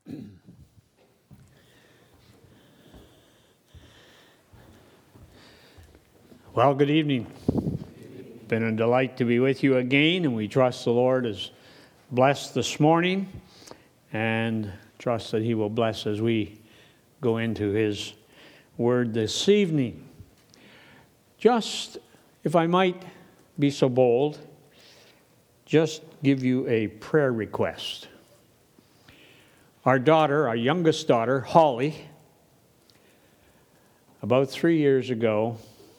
Well, good evening. Been a delight to be with you again, and we trust the Lord is blessed this morning, and trust that He will bless as we go into His Word this evening. Just, if I might be so bold, just give you a prayer request. Our daughter, our youngest daughter, Holly, about 3 years ago,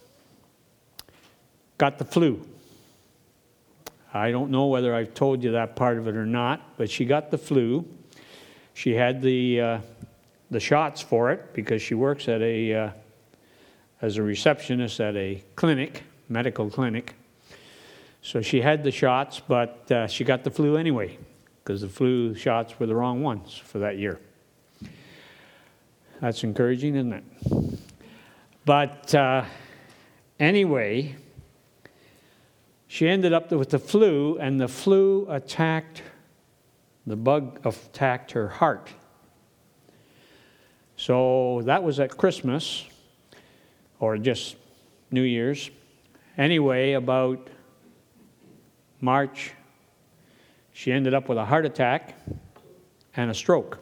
got the flu. I don't know whether I've told you that part of it or not, but she got the flu. She had the shots for it because she works at as a receptionist at a clinic, medical clinic. So she had the shots, but she got the flu anyway because the flu shots were the wrong ones for that year. That's encouraging, isn't it? But anyway, she ended up with the flu, and the bug attacked her heart. So that was at Christmas, or just New Year's. Anyway, about March, she ended up with a heart attack and a stroke.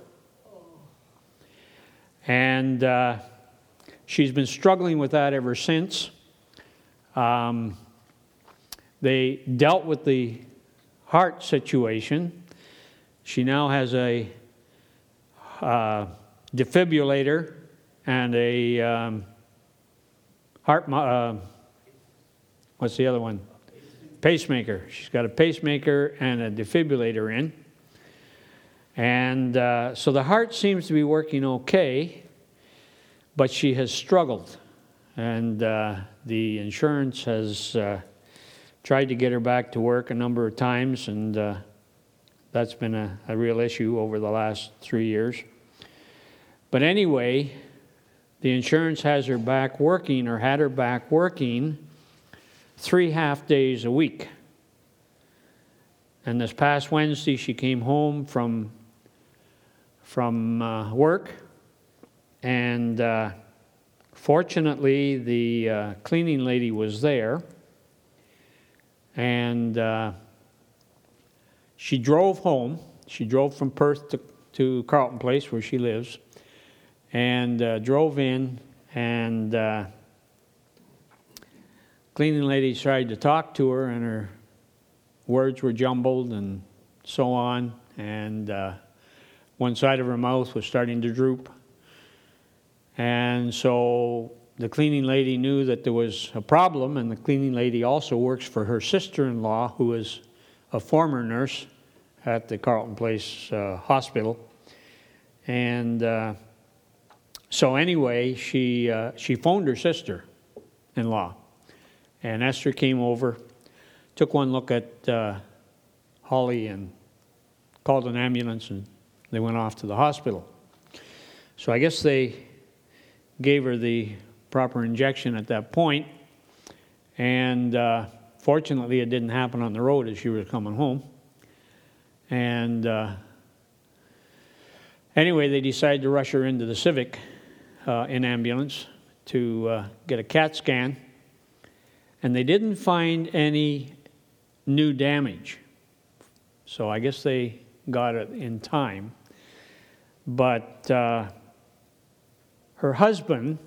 And she's been struggling with that ever since. They dealt with the heart situation. She now has a defibrillator and a what's the other one? Pacemaker. She's got a pacemaker and a defibrillator in. And so the heart seems to be working okay, but she has struggled. And the insurance has tried to get her back to work a number of times, and that's been a real issue over the last 3 years. But anyway, the insurance has her back working, or had her back working, 3 half days a week. And this past Wednesday, she came home from work, and fortunately, the cleaning lady was there. And she drove home. She drove from Perth to Carleton Place, where she lives, and drove in, and cleaning lady tried to talk to her, and her words were jumbled and so on, and one side of her mouth was starting to droop. And so the cleaning lady knew that there was a problem, and the cleaning lady also works for her sister-in-law, who is a former nurse at the Carleton Place Hospital. And so anyway, she phoned her sister-in-law, and Esther came over, took one look at Holly, and called an ambulance, and they went off to the hospital. So I guess they gave her the proper injection at that point, and fortunately it didn't happen on the road as she was coming home. And anyway, they decided to rush her into the Civic in ambulance to get a CAT scan, and they didn't find any new damage. So I guess they got it in time. But her husband,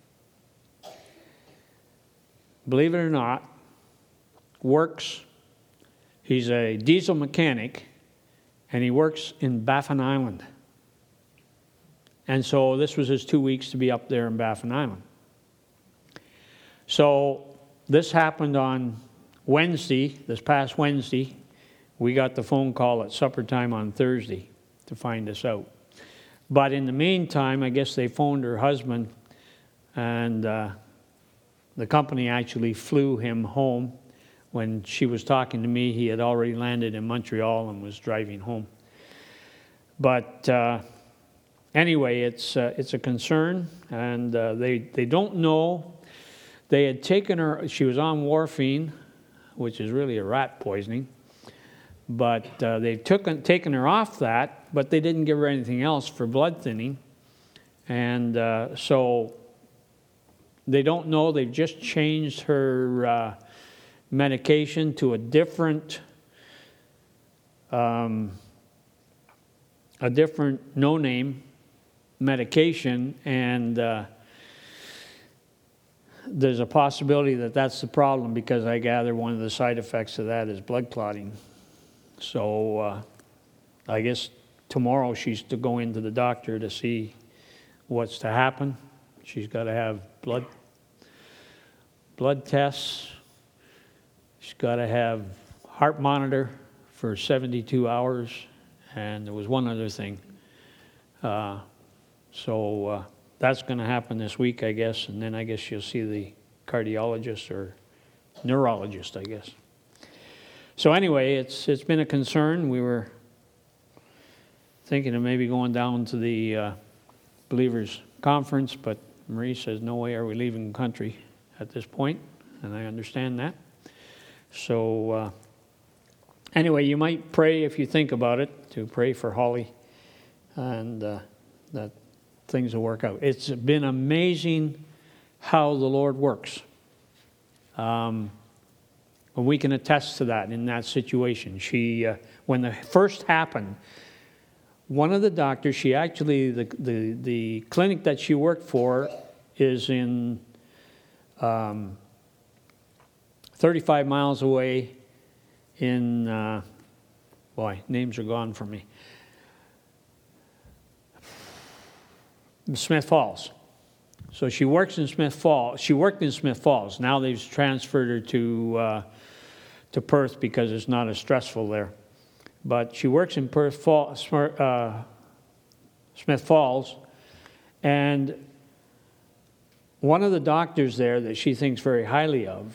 believe it or not, works. He's a diesel mechanic, and he works in Baffin Island. And so this was his 2 weeks to be up there in Baffin Island. So this happened on Wednesday, this past Wednesday. We got the phone call at supper time on Thursday to find us out. But in the meantime, I guess they phoned her husband, and the company actually flew him home. When she was talking to me, he had already landed in Montreal and was driving home. But anyway, it's a concern, and they don't know. They had taken her. She was on morphine, which is really a rat poisoning. But they've taken her off that, but they didn't give her anything else for blood thinning. And so they don't know. They've just changed her medication to a different no-name medication, and there's a possibility that that's the problem, because I gather one of the side effects of that is blood clotting. So I guess tomorrow she's to go into the doctor to see what's to happen. She's got to have blood tests. She's got to have heart monitor for 72 hours, and there was one other thing. So that's going to happen this week, I guess, and then I guess she'll see the cardiologist or neurologist, I guess. So anyway, it's been a concern. We were thinking of maybe going down to the Believers Conference, but Marie says, no way are we leaving the country at this point, and I understand that. So anyway, you might pray, if you think about it, to pray for Holly, and that things will work out. It's been amazing how the Lord works. And we can attest to that in that situation. She, when it first happened, one of the doctors, she actually, the clinic that she worked for is in 35 miles away in, names are gone from me. Smith Falls. So she works in Smith Falls. She worked in Smith Falls. Now they've transferred her to Perth because it's not as stressful there. But she works in Smith Falls, and one of the doctors there that she thinks very highly of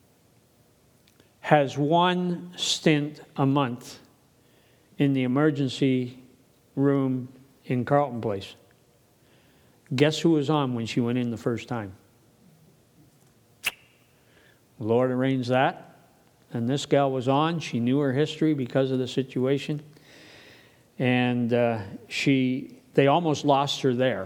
has one stint a month in the emergency room in Carleton Place. Guess who was on when she went in the first time? The Lord arranged that. And this gal was on. She knew her history because of the situation. And they almost lost her there.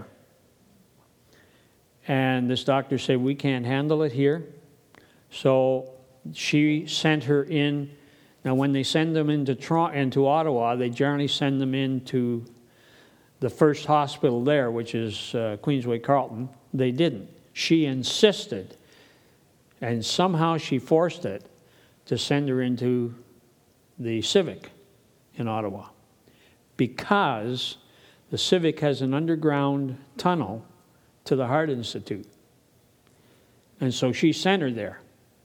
And this doctor said, we can't handle it here. So she sent her in. Now, when they send them into Ottawa, they generally send them into the first hospital there, which is Queensway Carleton. They didn't. She insisted, and somehow she forced it, to send her into the Civic in Ottawa, because the Civic has an underground tunnel to the Heart Institute. And so she sent her there.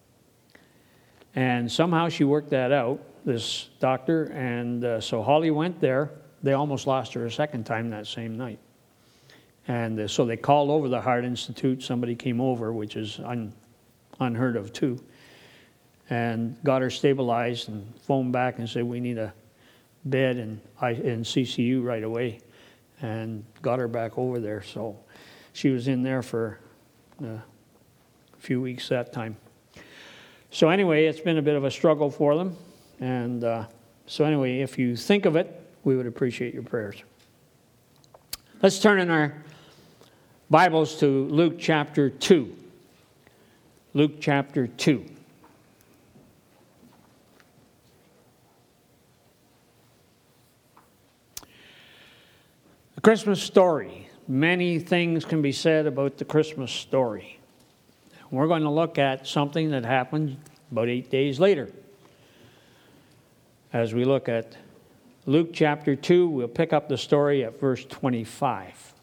And somehow she worked that out, this doctor, and so Holly went there. They almost lost her a second time that same night. And so they called over the Heart Institute. Somebody came over, which is unheard of too, and got her stabilized and phoned back and said, we need a bed in CCU right away, and got her back over there. So she was in there for a few weeks that time. So anyway, it's been a bit of a struggle for them. And so anyway, if you think of it, we would appreciate your prayers. Let's turn in our Bibles to Luke chapter 2. Luke chapter 2. The Christmas story. Many things can be said about the Christmas story. We're going to look at something that happened about 8 days later. As we look at Luke chapter 2, we'll pick up the story at verse 25.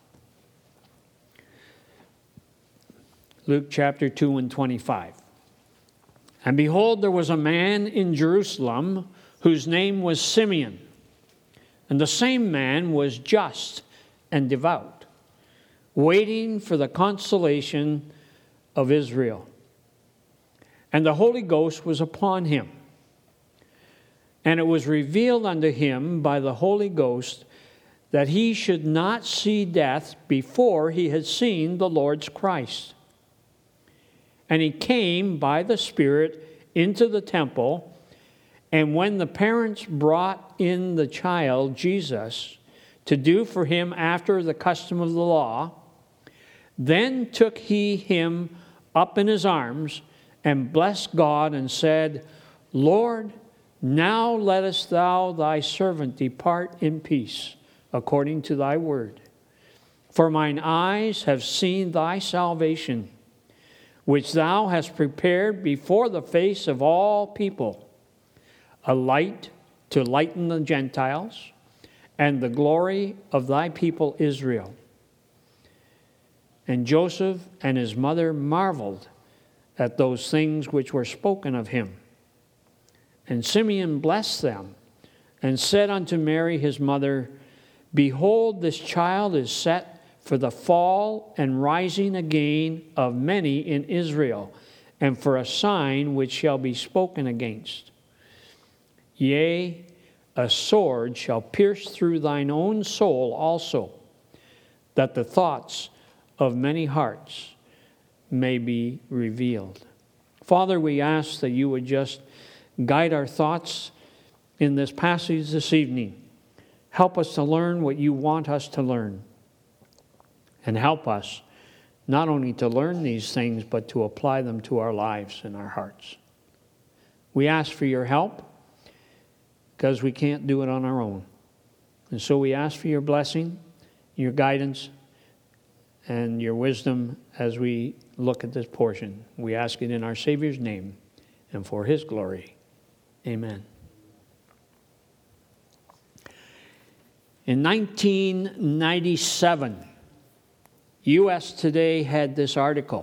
Luke chapter 2 and 25. And behold, there was a man in Jerusalem whose name was Simeon. And the same man was just and devout, waiting for the consolation of Israel. And the Holy Ghost was upon him. And it was revealed unto him by the Holy Ghost that he should not see death before he had seen the Lord's Christ. And he came by the Spirit into the temple, And when the parents brought in the child, Jesus, to do for him after the custom of the law, then took he him up in his arms and blessed God and said, Lord, now lettest thou thy servant depart in peace, according to thy word. For mine eyes have seen thy salvation, which thou hast prepared before the face of all people, a light to lighten the Gentiles, and the glory of thy people Israel. And Joseph and his mother marveled at those things which were spoken of him. And Simeon blessed them, and said unto Mary his mother, Behold, this child is set for the fall and rising again of many in Israel, and for a sign which shall be spoken against. Yea, a sword shall pierce through thine own soul also, that the thoughts of many hearts may be revealed. Father, we ask that you would just guide our thoughts in this passage this evening. Help us to learn what you want us to learn. And help us not only to learn these things, but to apply them to our lives and our hearts. We ask for your help because we can't do it on our own. And so we ask for your blessing, your guidance, and your wisdom as we look at this portion. We ask it in our Savior's name and for his glory. Amen. In 1997, U.S. Today had this article.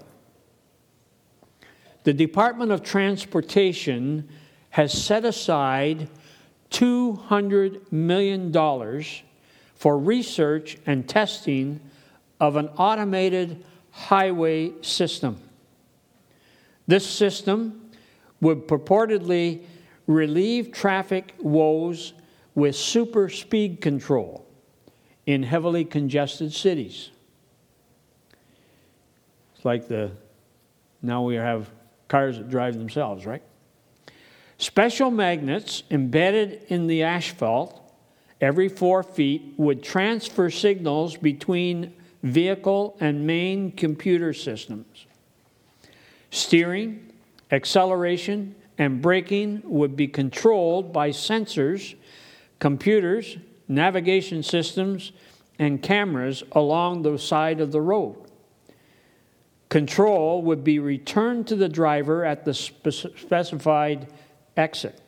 The Department of Transportation has set aside $200 million for research and testing of an automated highway system. This system would purportedly relieve traffic woes with super speed control in heavily congested cities. It's like now we have cars that drive themselves, right? Special magnets embedded in the asphalt every 4 feet would transfer signals between vehicle and main computer systems. Steering, acceleration, and braking would be controlled by sensors, computers, navigation systems, and cameras along the side of the road. Control would be returned to the driver at the specified exit.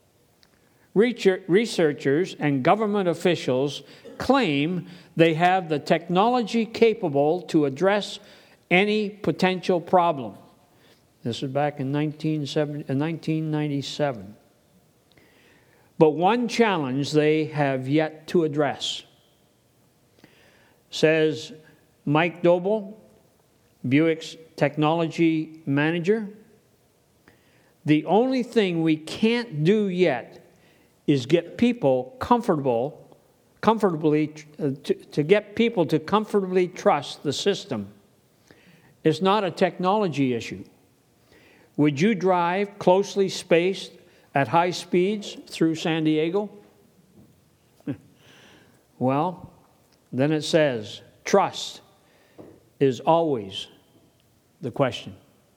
Researchers and government officials claim they have the technology capable to address any potential problem. This is back in 1997. But one challenge they have yet to address. Says Mike Doble, Buick's technology manager, the only thing we can't do yet is get people comfortably trust the system. It's not a technology issue. Would you drive closely spaced at high speeds through San Diego? Well, then it says, trust is always the question.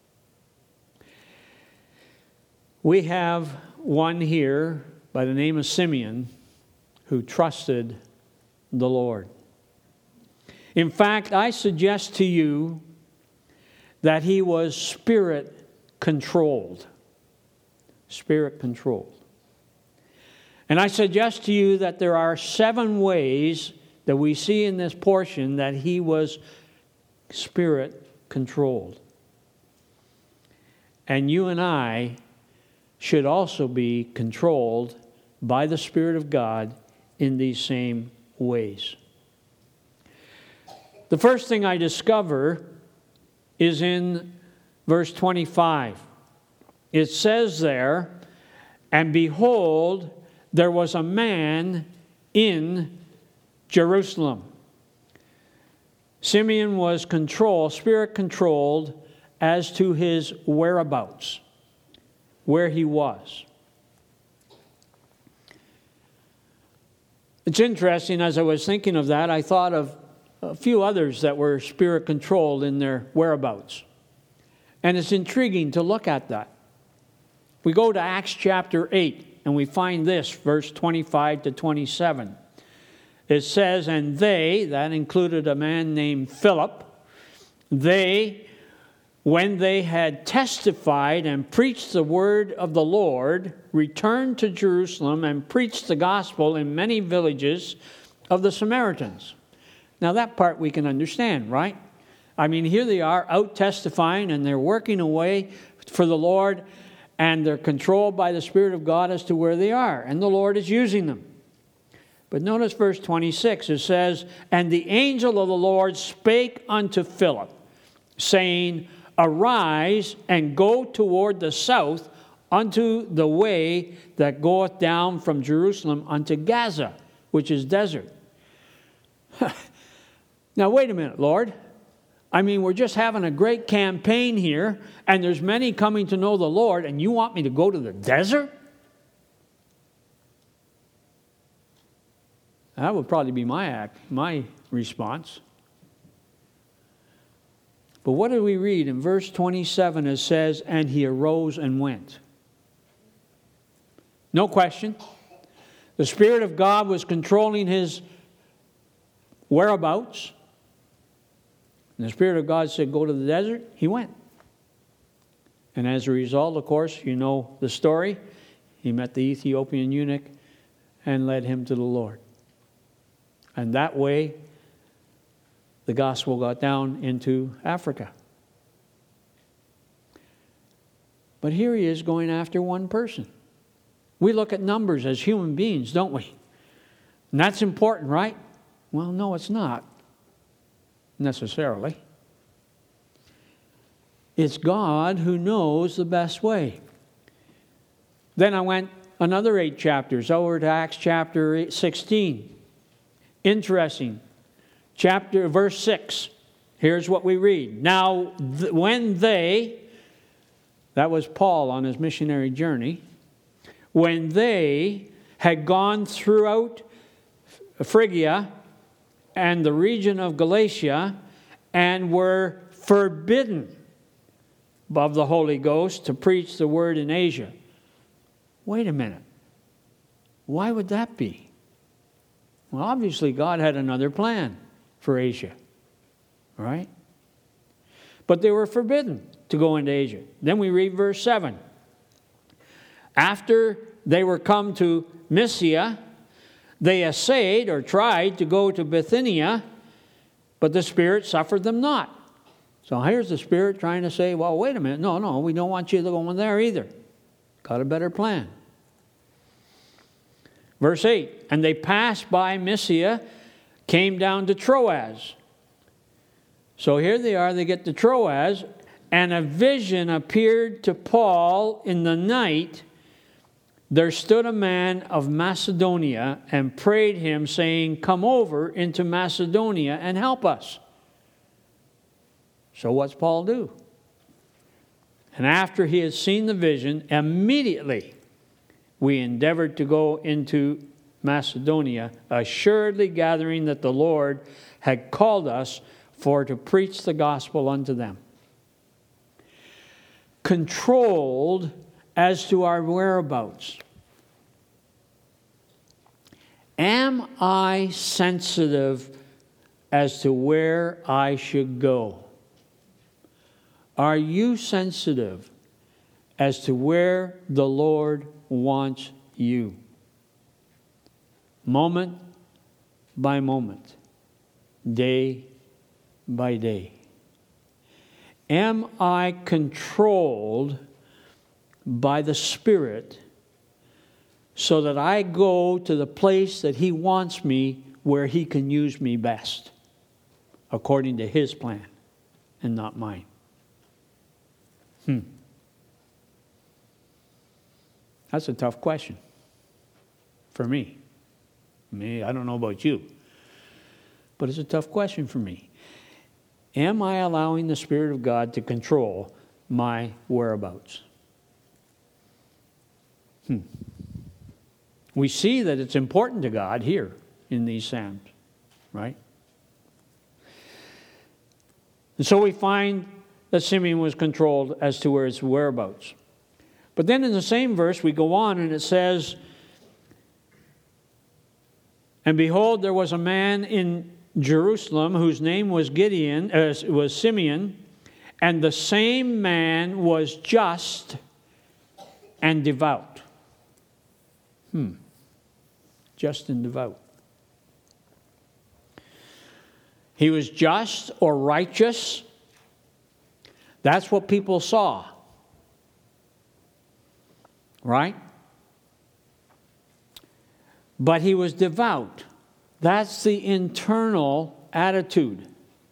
We have one here by the name of Simeon who trusted the Lord. In fact, I suggest to you that he was Spirit-controlled. Spirit-controlled. And I suggest to you that there are 7 ways that we see in this portion that he was Spirit-controlled. And you and I should also be controlled by the Spirit of God in these same ways. The first thing I discover is in verse 25. It says there, and behold, there was a man in Jerusalem. Simeon was Spirit-controlled as to his whereabouts, where he was. It's interesting, as I was thinking of that, I thought of a few others that were spirit-controlled in their whereabouts. And it's intriguing to look at that. We go to Acts chapter 8, and we find this, verse 25 to 27. It says, and they, that included a man named Philip, they, when they had testified and preached the word of the Lord, returned to Jerusalem and preached the gospel in many villages of the Samaritans. Now that part we can understand, right? I mean, here they are out testifying and they're working away for the Lord, and they're controlled by the Spirit of God as to where they are. And the Lord is using them. But notice verse 26. It says, and the angel of the Lord spake unto Philip, saying, arise and go toward the south unto the way that goeth down from Jerusalem unto Gaza, which is desert. Now, wait a minute, Lord. I mean, we're just having a great campaign here, and there's many coming to know the Lord, and you want me to go to the desert? That would probably be my response. But what do we read? In verse 27 it says, and he arose and went. No question. The Spirit of God was controlling his whereabouts. And the Spirit of God said, go to the desert. He went. And as a result, of course, you know the story. He met the Ethiopian eunuch and led him to the Lord. And that way, the gospel got down into Africa. But here he is going after one person. We look at numbers as human beings, don't we? And that's important, right? Well, no, it's not necessarily. It's God who knows the best way. Then I went another 8 chapters over to Acts chapter 16. Interesting. Verse 6. Here's what we read. Now, when they, that was Paul on his missionary journey, when they had gone throughout Phrygia and the region of Galatia and were forbidden of the Holy Ghost to preach the word in Asia. Wait a minute. Why would that be? Well, obviously God had another plan for Asia, right? But they were forbidden to go into Asia. Then we read verse 7. After they were come to Mysia, they essayed or tried to go to Bithynia, but the Spirit suffered them not. So here's the Spirit trying to say, well, wait a minute. No, we don't want you to go in there either. Got a better plan. Verse 8, and they passed by Mysia, came down to Troas. So here they are, they get to Troas, and a vision appeared to Paul in the night. There stood a man of Macedonia and prayed him, saying, come over into Macedonia and help us. So what's Paul do? And after he had seen the vision, immediately we endeavored to go into Macedonia, assuredly gathering that the Lord had called us for to preach the gospel unto them. Controlled as to our whereabouts. Am I sensitive as to where I should go? Are you sensitive as to where the Lord wants you? Moment by moment, day by day. Am I controlled by the Spirit so that I go to the place that He wants me, where He can use me best, according to His plan and not mine? That's a tough question for me. I don't know about you, but it's a tough question for me. Am I allowing the Spirit of God to control my whereabouts? We see that it's important to God here in these Psalms, right? And so we find that Simeon was controlled as to his whereabouts. But then in the same verse, we go on and it says, "And behold, there was a man in Jerusalem whose name was Simeon, and the same man was just and devout." Just and devout. He was just or righteous. That's what people saw. Right? But he was devout. That's the internal attitude.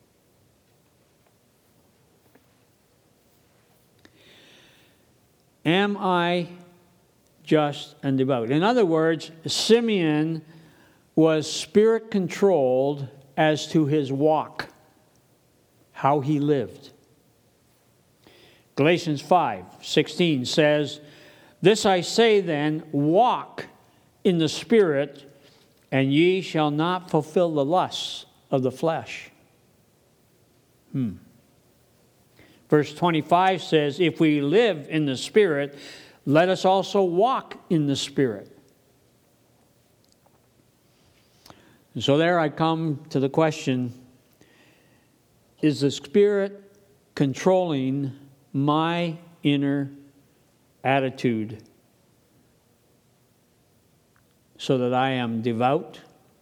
Am I just and devout? In other words, Simeon was spirit controlled as to his walk, how he lived. Galatians 5:16 says, "This I say then, walk in the Spirit, and ye shall not fulfill the lusts of the flesh." Verse 25 says, "If we live in the Spirit, let us also walk in the Spirit." And so there I come to the question, is the Spirit controlling my inner attitude so that I am devout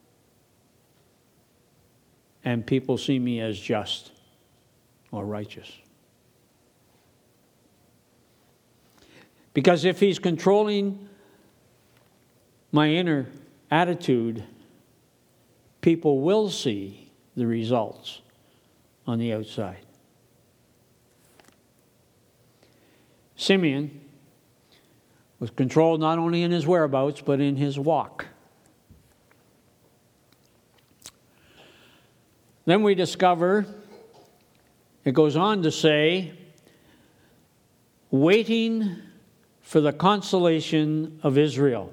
and people see me as just or righteous? Because if he's controlling my inner attitude, people will see the results on the outside. Simeon was controlled not only in his whereabouts, but in his walk. Then we discover, it goes on to say, waiting for the consolation of Israel.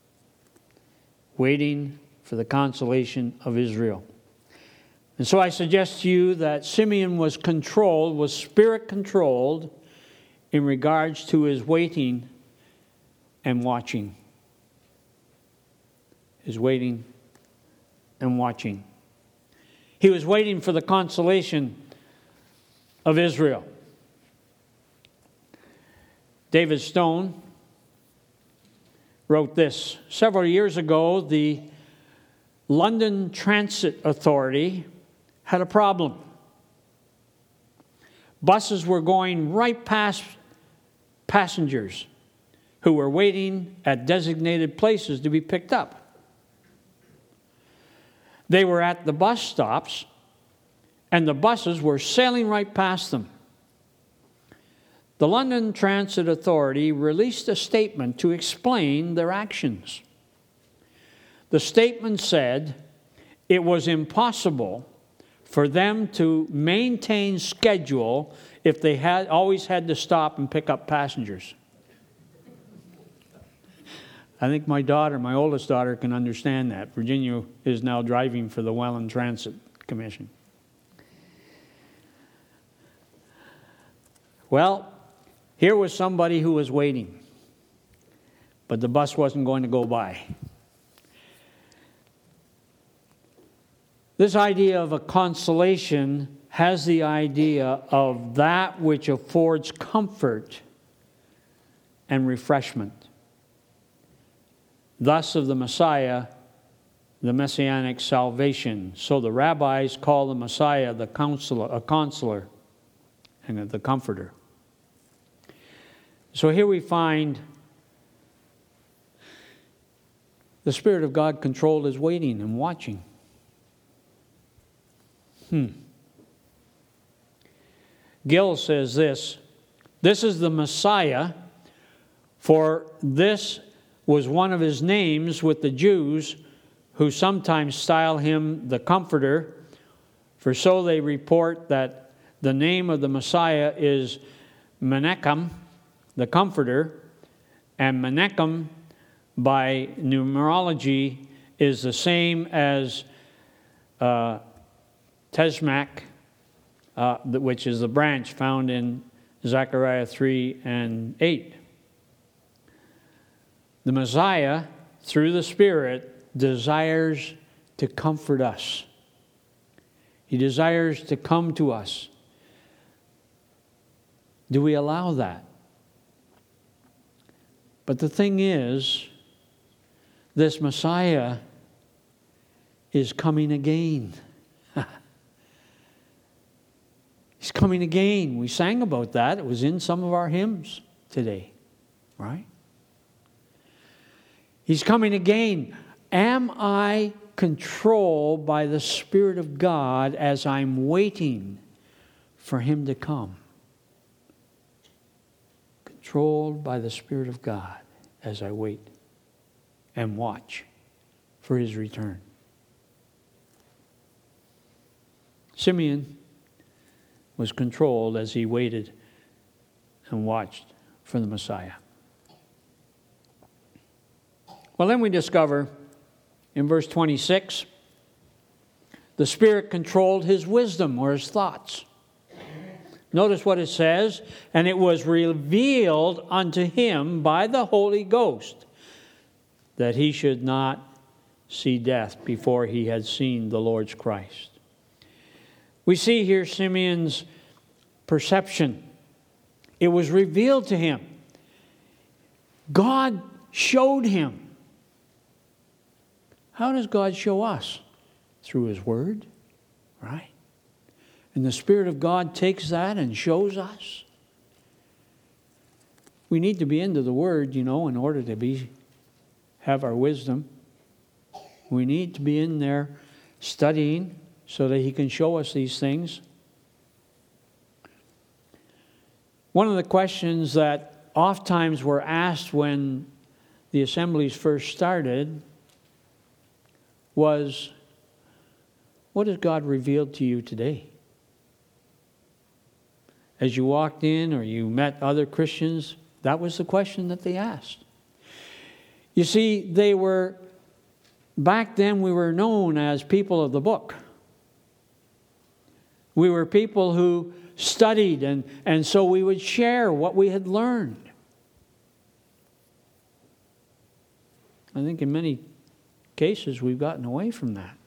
Waiting for the consolation of Israel. And so I suggest to you that Simeon was spirit controlled in regards to his waiting and watching. His waiting and watching. He was waiting for the consolation of Israel. David Stone wrote this. Several years ago, the London Transit Authority had a problem. Buses were going right past passengers who were waiting at designated places to be picked up. They were at the bus stops, and the buses were sailing right past them. The London Transit Authority released a statement to explain their actions. The statement said it was impossible for them to maintain schedule if they always had to stop and pick up passengers. I think my oldest daughter, can understand that. Virginia is now driving for the Welland Transit Commission. Well, here was somebody who was waiting, but the bus wasn't going to go by. This idea of a consolation has the idea of that which affords comfort and refreshment. Thus of the Messiah, the messianic salvation. So the rabbis call the Messiah a consoler, and the comforter. So here we find the Spirit of God controlled his waiting and watching. Gill says this is the Messiah, for this was one of his names with the Jews, who sometimes style him the Comforter, for so they report that the name of the Messiah is Menachem, the Comforter, and Menachem by numerology is the same as Teshmach, which is the branch found in Zechariah 3 and 8. The Messiah, through the Spirit, desires to comfort us. He desires to come to us. Do we allow that? But the thing is, this Messiah is coming again. He's coming again. We sang about that. It was in some of our hymns today, right? He's coming again. Am I controlled by the Spirit of God as I'm waiting for Him to come? Controlled by the Spirit of God as I wait and watch for His return. Simeon was controlled as he waited and watched for the Messiah. Well, then we discover in verse 26, the Spirit controlled his wisdom or his thoughts. Notice what it says, and it was revealed unto him by the Holy Ghost that he should not see death before he had seen the Lord's Christ. We see here Simeon's perception. It was revealed to him. God showed him. How does God show us? Through His Word, right? And the Spirit of God takes that and shows us. We need to be into the Word, in order to have our wisdom. We need to be in there studying so that He can show us these things. One of the questions that oftentimes were asked when the assemblies first started was, what has God revealed to you today? As you walked in or you met other Christians, that was the question that they asked. You see, back then we were known as people of the book. We were people who studied, and so we would share what we had learned. I think in many cases we've gotten away from that.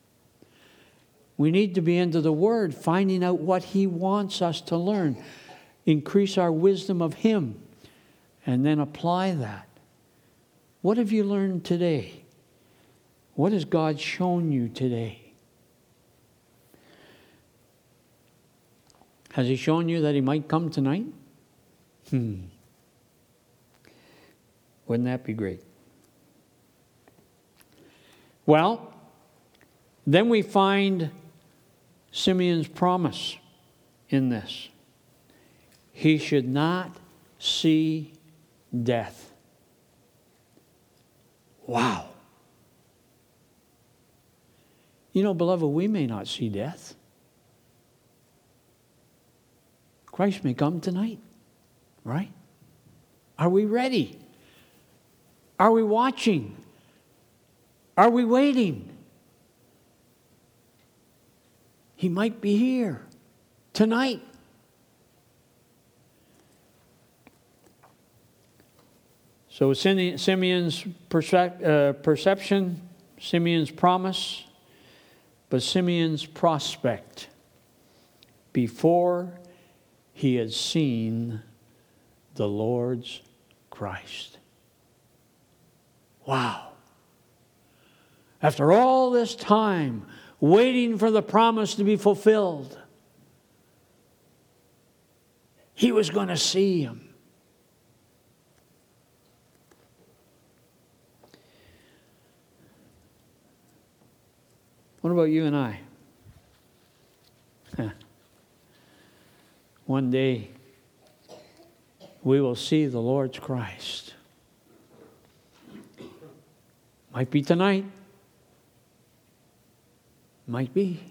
We need to be into the Word, finding out what He wants us to learn, increase our wisdom of Him, and then apply that. What have you learned today? What has God shown you today? Has He shown you that He might come tonight? Wouldn't that be great? Well, then we find Simeon's promise in this. He should not see death. Wow. Beloved, we may not see death. Christ may come tonight, right? Are we ready? Are we watching? Are we waiting? He might be here tonight. So Simeon's perception, Simeon's promise, but Simeon's prospect before he had seen the Lord's Christ. Wow. After all this time, waiting for the promise to be fulfilled, he was going to see Him. What about you and I? One day, we will see the Lord's Christ. Might be tonight. Might be.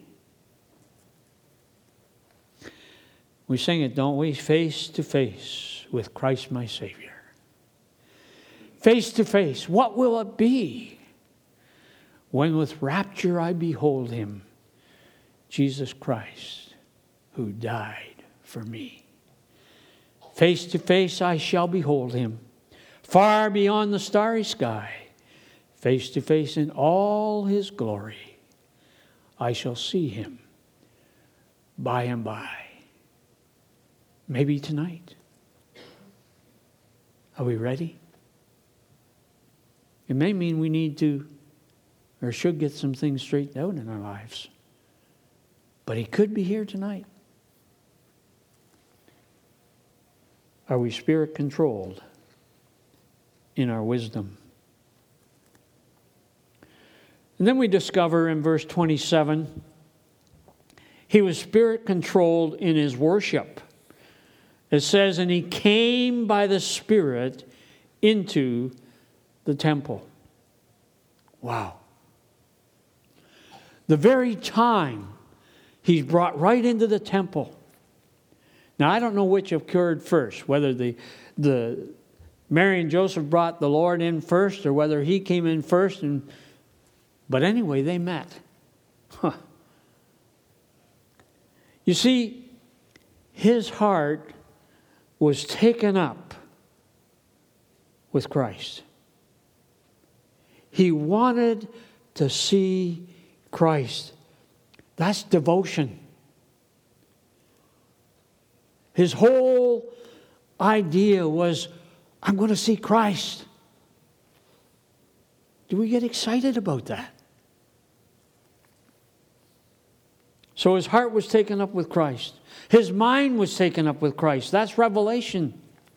We sing it, don't we? Face to face with Christ my Savior. Face to face. What will it be? when with rapture I behold him, Jesus Christ, who died for me. Face to face I shall behold him, far beyond the starry sky. Face to face in all his glory, I shall see him by and by. Maybe tonight. Are we ready? It may mean we need to or should get some things straightened out in our lives. But he could be here tonight. Are we spirit controlled in our wisdom? And then we discover in verse 27, he was spirit controlled in his worship. It says, and he came by the Spirit into the temple. Wow. The very time he's brought right into the temple. Now, I don't know which occurred first, whether the Mary and Joseph brought the Lord in first or whether he came in first. But anyway, they met. Huh. You see, his heart was taken up with Christ. He wanted to see Christ. That's devotion. His whole idea was, I'm going to see Christ. Do we get excited about that? So his heart was taken up with Christ. His mind was taken up with Christ. That's revelation.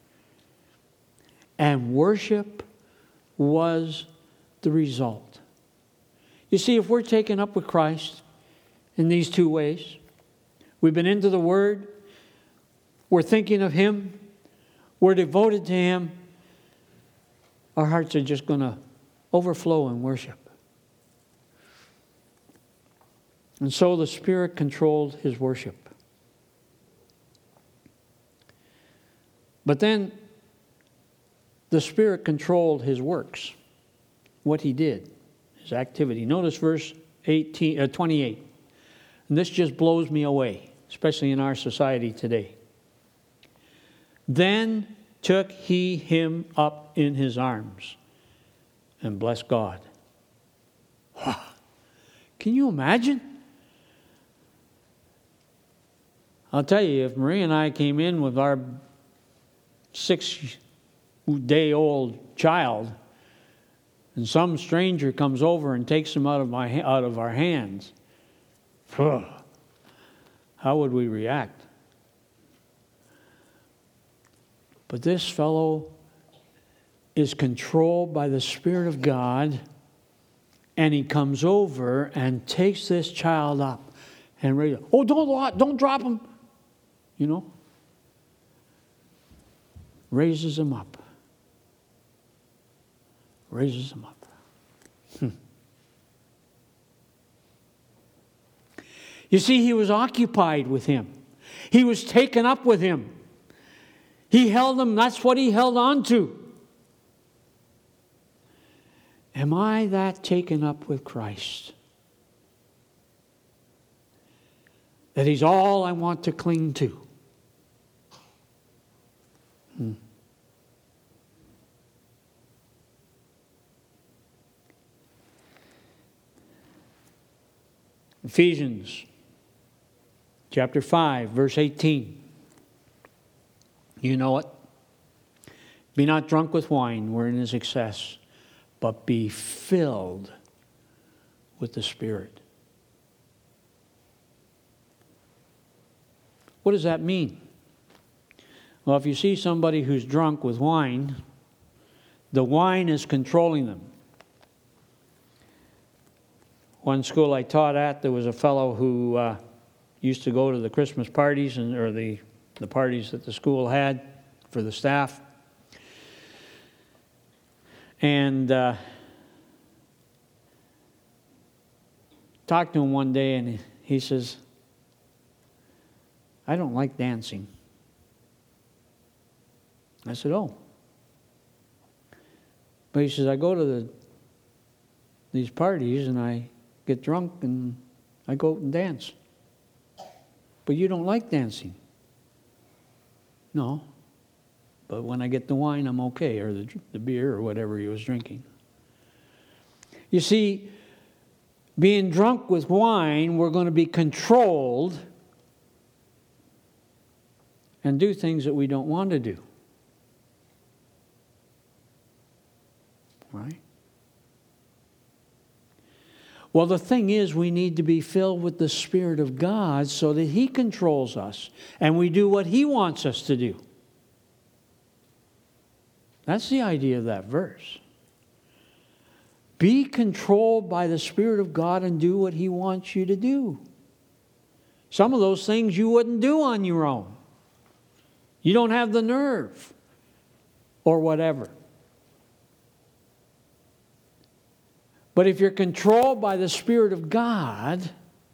And worship was the result. You see, if we're taken up with Christ in these two ways, we've been into the Word, we're thinking of Him, we're devoted to Him, our hearts are just going to overflow in worship. And so the Spirit controlled his worship. But then the Spirit controlled his works, what he did, his activity. Notice verse 28. And this just blows me away, especially in our society today. Then took he him up in his arms and blessed God. Can you imagine? I'll tell you, if Marie and I came in with our 6-day-old child and some stranger comes over and takes him out of our hands, how would we react? But this fellow is controlled by the Spirit of God, and he comes over and takes this child up and raises. Oh, don't drop him. You know, raises him up. Raises him up. You see, he was occupied with him. He was taken up with him. He held him, that's what he held on to. Am I that taken up with Christ? That he's all I want to cling to? Ephesians chapter 5, verse 18. You know it. Be not drunk with wine, wherein is excess, but be filled with the Spirit. What does that mean? Well, if you see somebody who's drunk with wine, the wine is controlling them. One school I taught at, there was a fellow who used to go to the Christmas parties or the parties that the school had for the staff. And talked to him one day, and he says, I don't like dancing. I said, oh. But he says, I go to these parties and I get drunk and I go out and dance. But you don't like dancing. No. But when I get the wine, I'm okay, or the beer or whatever he was drinking. You see, being drunk with wine, we're going to be controlled and do things that we don't want to do. Right? Well, the thing is, we need to be filled with the Spirit of God so that He controls us and we do what He wants us to do. That's the idea of that verse. Be controlled by the Spirit of God and do what He wants you to do. Some of those things you wouldn't do on your own. You don't have the nerve or whatever. But if you're controlled by the Spirit of God,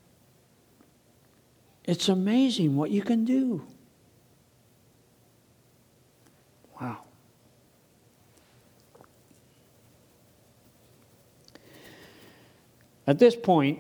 it's amazing what you can do. Wow. At this point,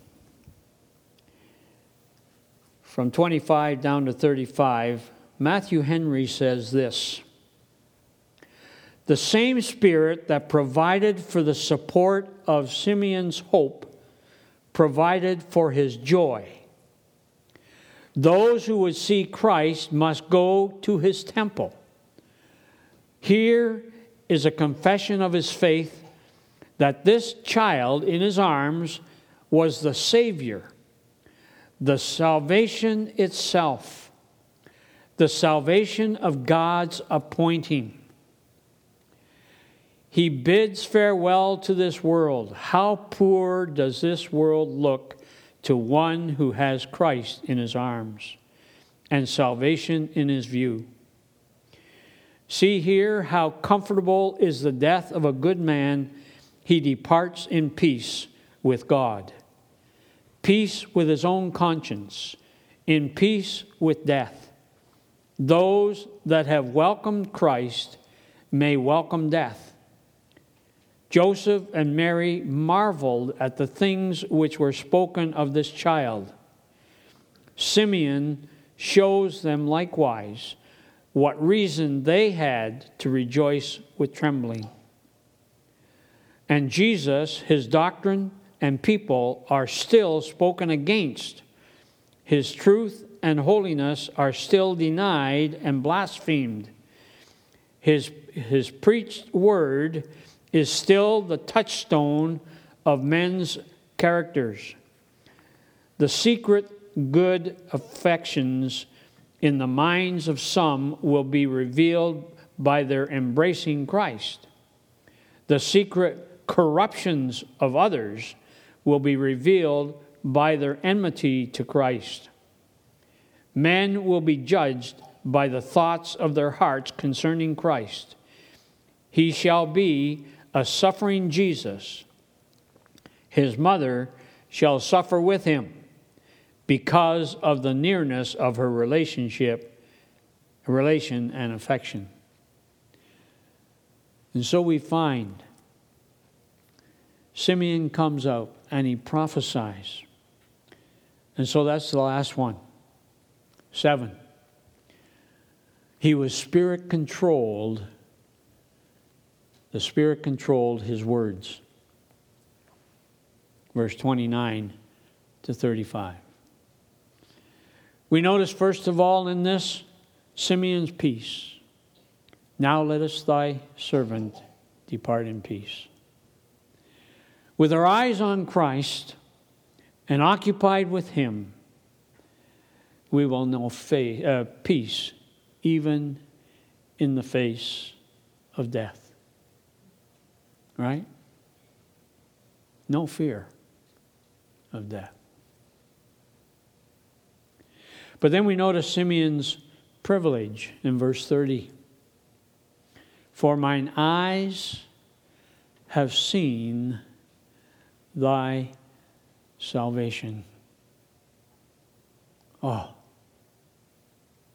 from 25 down to 35, Matthew Henry says this: the same Spirit that provided for the support of Simeon's hope provided for his joy. Those who would see Christ must go to His temple. Here is a confession of his faith that this child in his arms was the Savior, the salvation itself, the salvation of God's appointing. He bids farewell to this world. How poor does this world look to one who has Christ in his arms and salvation in his view. See here how comfortable is the death of a good man. He departs in peace with God, peace with his own conscience, in peace with death. Those that have welcomed Christ may welcome death. Joseph and Mary marveled at the things which were spoken of this child. Simeon shows them likewise what reason they had to rejoice with trembling. And Jesus, his doctrine and people are still spoken against. His truth and holiness are still denied and blasphemed. His preached word is still the touchstone of men's characters. The secret good affections in the minds of some will be revealed by their embracing Christ. The secret corruptions of others will be revealed by their enmity to Christ. Men will be judged by the thoughts of their hearts concerning Christ. He shall be a suffering Jesus. His mother shall suffer with him because of the nearness of her relation and affection. And so we find Simeon comes out and he prophesies. And so that's the last one. 7. He was Spirit controlled. The Spirit controlled his words. Verse 29 to 35. We notice first of all in this, Simeon's peace. Now lettest thy servant depart in peace. With our eyes on Christ and occupied with him, we will know peace even in the face of death. Right? No fear of death. But then we notice Simeon's privilege in verse 30. For mine eyes have seen thy salvation. Oh.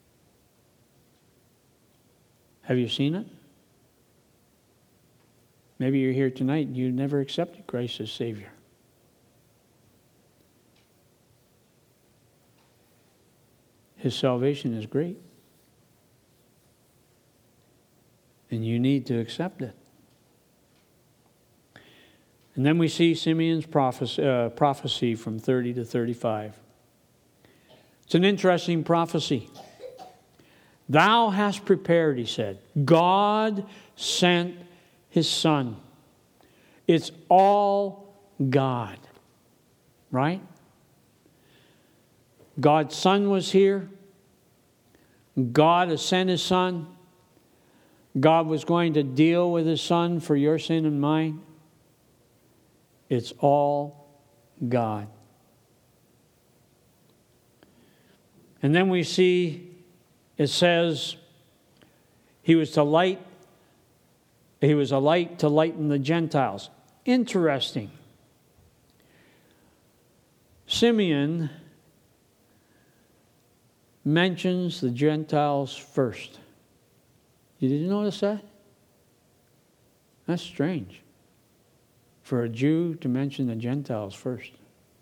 Have you seen it? Maybe you're here tonight and you never accepted Christ as Savior. His salvation is great. And you need to accept it. And then we see Simeon's prophecy from 30 to 35. It's an interesting prophecy. Thou hast prepared, he said. God sent his Son. It's all God. Right? God's Son was here. God has sent his Son. God was going to deal with his Son for your sin and mine. It's all God. And then we see, it says, he was a light to lighten the Gentiles. Interesting. Simeon mentions the Gentiles first. You didn't notice that? That's strange. For a Jew to mention the Gentiles first.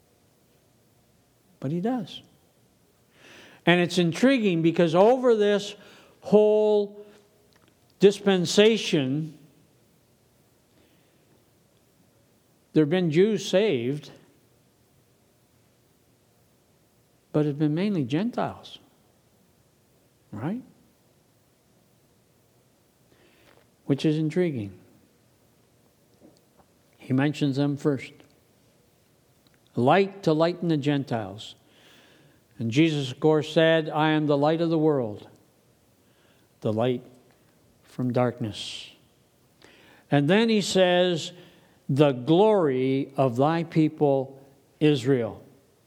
But he does. And it's intriguing because over this whole dispensation, there have been Jews saved, but it's been mainly Gentiles. Right? Which is intriguing. He mentions them first. Light to lighten the Gentiles. And Jesus, of course, said, I am the light of the world. The light from darkness. And then he says, the glory of thy people Israel.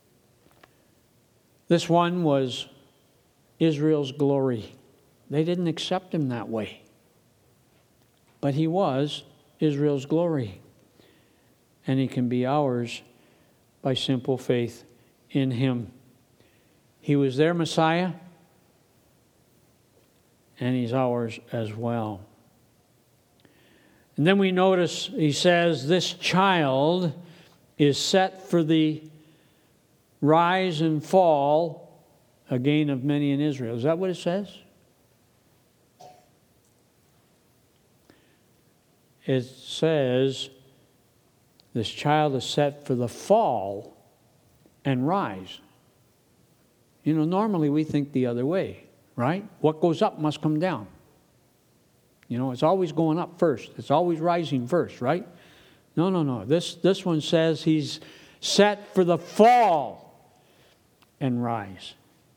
This one was Israel's glory. They didn't accept him that way. But he was Israel's glory. And he can be ours by simple faith in him. He was their Messiah, and he's ours as well. And then we notice he says, this child is set for the rise and fall again of many in Israel. Is that what it says? It says, this child is set for the fall and rise. You know, normally we think the other way, right? What goes up must come down. You know, it's always going up first. It's always rising first, right? No. This one says he's set for the fall and rise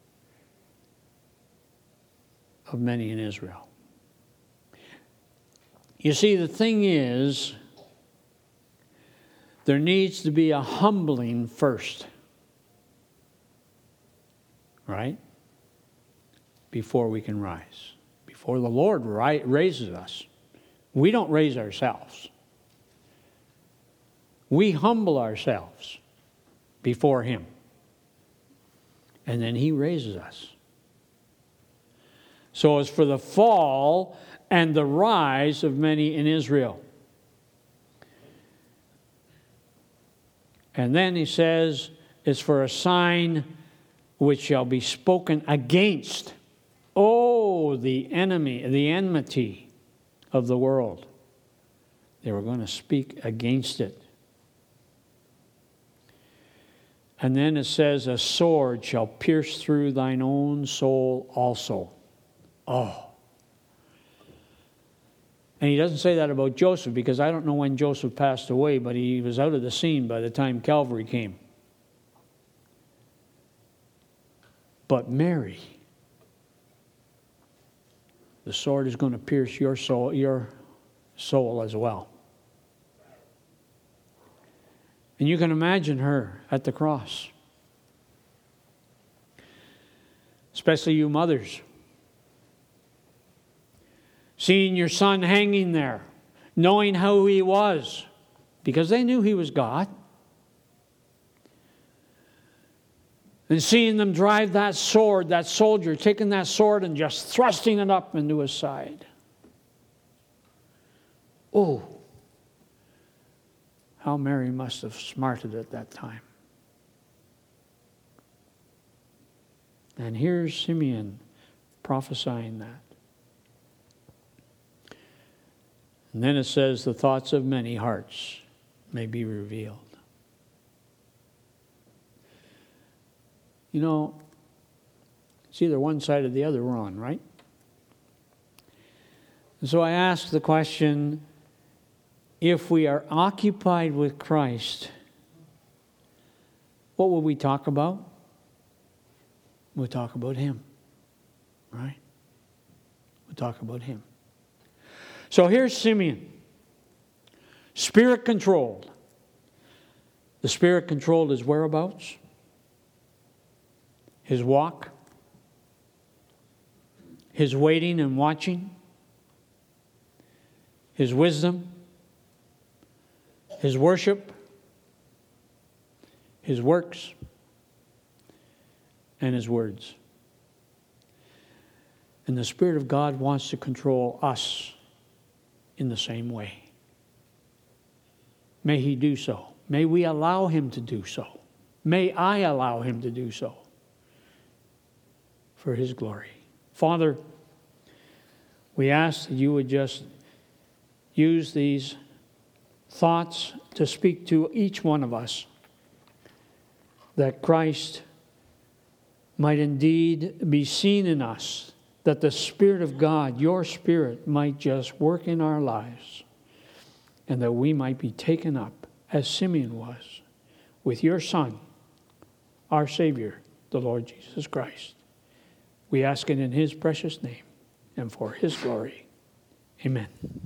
of many in Israel. You see, the thing is, there needs to be a humbling first. Right? Before we can rise. Before the Lord raises us. We don't raise ourselves. We humble ourselves before him. And then he raises us. So as for the fall and the rise of many in Israel. And then he says, it's for a sign which shall be spoken against. Oh, the enmity of the world. They were going to speak against it. And then it says, a sword shall pierce through thine own soul also. Oh. And he doesn't say that about Joseph, because I don't know when Joseph passed away, but he was out of the scene by the time Calvary came. But Mary, the sword is going to pierce your soul as well. And you can imagine her at the cross. Especially you mothers. Seeing your son hanging there, knowing who he was, because they knew he was God. And seeing them drive that sword, that soldier, taking that sword and just thrusting it up into his side. Oh, How Mary must have smarted at that time. And here's Simeon prophesying that. And then it says, the thoughts of many hearts may be revealed. You know, it's either one side or the other we're on, right? And so I ask the question, if we are occupied with Christ, what will we talk about? We'll talk about Him, right? We'll talk about Him. So here's Simeon, Spirit-controlled. The Spirit controlled his whereabouts, his walk, his waiting and watching, his wisdom, his worship, his works, and his words. And the Spirit of God wants to control us in the same way. May He do so. May we allow Him to do so. May I allow Him to do so for His glory. Father, we ask that You would just use these thoughts to speak to each one of us, that Christ might indeed be seen in us, that the Spirit of God, Your Spirit, might just work in our lives, and that we might be taken up, as Simeon was, with Your Son, our Savior, the Lord Jesus Christ. We ask it in His precious name and for His glory. Amen.